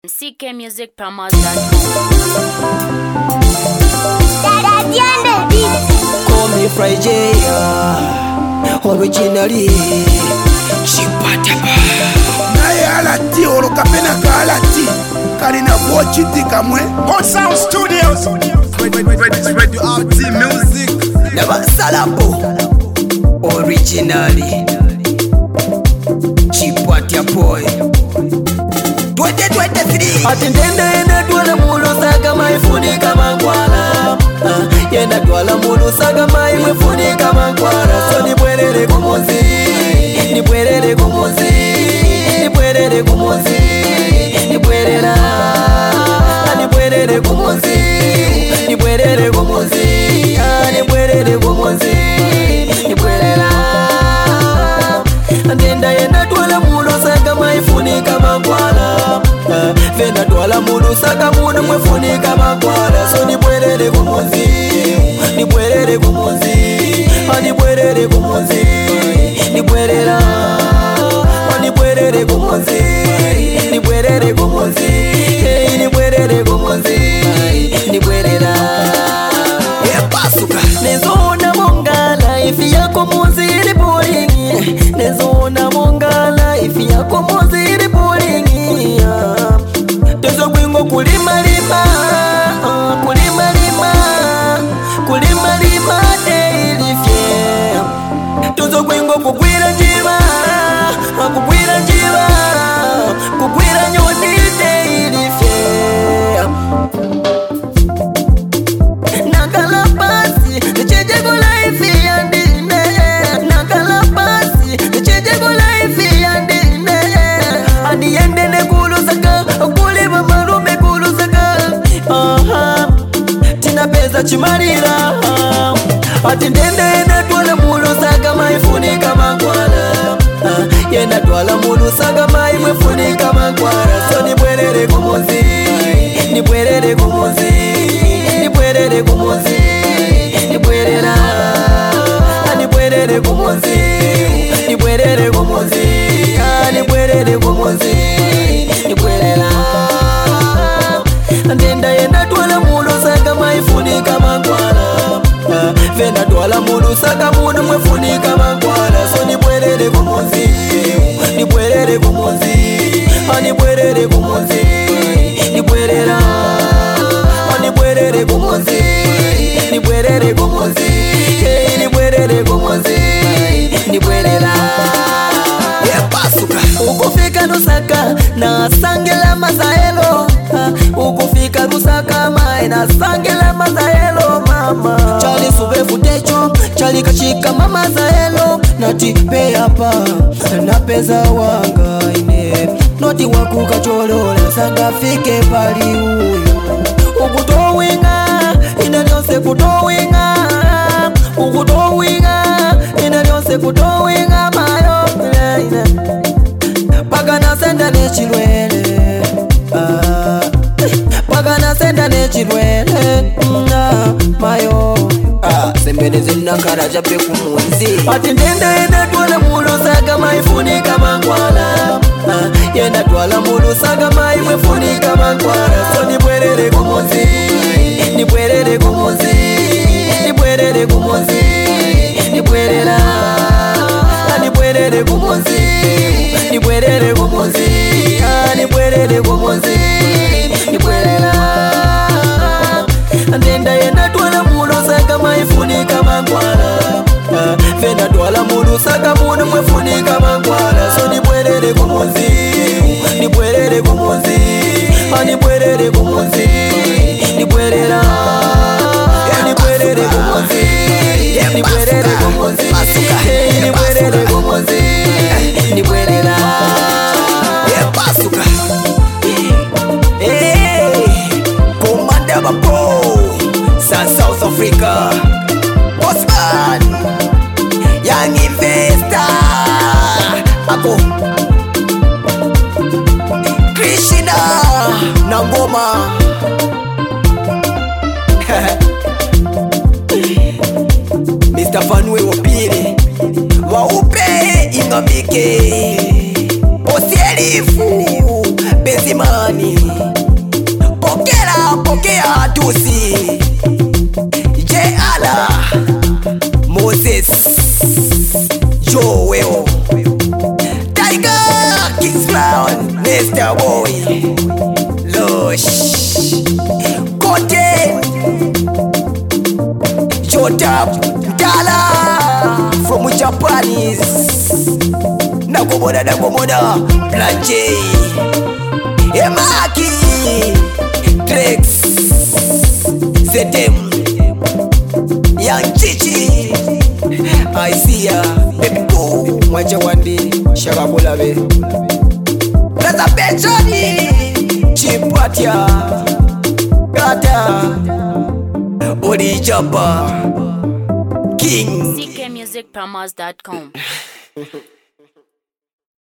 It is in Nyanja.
Call me Friday, originally Chipatapa. Nae alati orokapena ka alati Karina vochiti kamwe On Sound Studios Radio RT Music Never Salabo, originally Chipatapa boy 2023. Atindende yenda tuwala mulu saga maifunika mangwala Yenda tuwala mulu saga maifunika mangwala So nipwerere kumuzi, nipwerere kumuzi, nipwerere kumuzi, nipwerera nipwerere kumuzi, nipwerere kumuzi, nipwerere kumuzi, nipwerera Andenda yenda tuwala mulu saga maifunika mangwala Venda tuwala mulu saga mulu mwefunika mangwala So nipwerere kumuzi, nipwerere kumuzi, nipwerere kumuzi, nipwerera nipwerere kumuzi, nipwerere kumuzi, nipwerere kumuzi, nipwerera Epasuka Nezona monga life yako muzi ili boringi Nezona monga life yako muzi ili boringi Tezo kwingo kulima lima Kulima lima Kulima lima daily fye Tezo kwingo kukwira njiva Kukwira njiva Kukwira nyoni daily fye Nakala pasi Nicheje go life yandine Nakala pasi Nicheje go life yandine Adi yende ne kulu saka Kuliba marume kulu saka Tina pesa chimarira Ati ndende yende tuwala mulu saka maifunika mangwala Yenda tuwala mulu saka maifunika mangwala So nipwerere kumuzi, nipwerere kumuzi, nipwerere kumuzi, nipwerera nipwerere kumuzi, nipwerere kumuzi, nipwerere kumuzi, nipwerera Ndenda yenda tuwala mulu saka maifunika mangwala Venda tuwala mulu saka mulu mwefunika mangwala So nipwerere kumuzi, nipwerere kumuzi, nipwerere kumuzi, nipwerera nipwerere kumuzi, nipwerere kumuzi, nipwerere kumuzi, nipwerera Epasuka Ukufika Lusaka na sangela mazaelo Ukufika Lusaka mae na sangela mazaelo mama Chali sube futecho, chali kachika mama zaelo Nati pe hapa, na peza wanga ine Noti waku kacholola, sanga fike pali uyu Ukutowinga, inaliose kutowinga Ukutowinga, inaliose kutowinga mayo Pagana senda nechilwele Pagana senda nechilwele Mayo Sembene zina karaja pe kumunzi Ati ndende yenda tuwala mulu saga maifunika mangwala Yenda tuwala mulu saga maifunika mangwala So nipwerere kumuzi, nipwerere kumuzi, nipwerere kumuzi, nipwerera nipwerere kumuzi, nipwerere kumuzi, nipwerere kumuzi, nipwerera Ndenda yenda tuwala mulu saga maifunika mangwala Venda tuwala mulu saga mulu mwefunika mangwala So nipwerere kumuzi, nipwerere kumuzi, nipwerere kumuzi, nipwerera nipwerere kumuzi, nipwerere kumuzi, nipwerere kumuzi, nipwerera Epasuka Komanda Bapo South Africa Osman Young Investor Ako Krishna Nangoma Mr. Fanwe Wapiri Waupe Ingambike Osielifu Bezimani Pokea Tusi, J Ala, Moses, Joel, Tiger, Kings Brown, Mr. Boy, Lush, Content, Jotap, Dala, from Japanese, Nagomoda, Planche, Emaki, Drex, Zetem, Young Chichi, I see ya, baby go, Mwacha Wandi, Shagabula be. That's a Benjani, Chimpatia, Gata, Odi Jabba, King. CKmusicpromos.com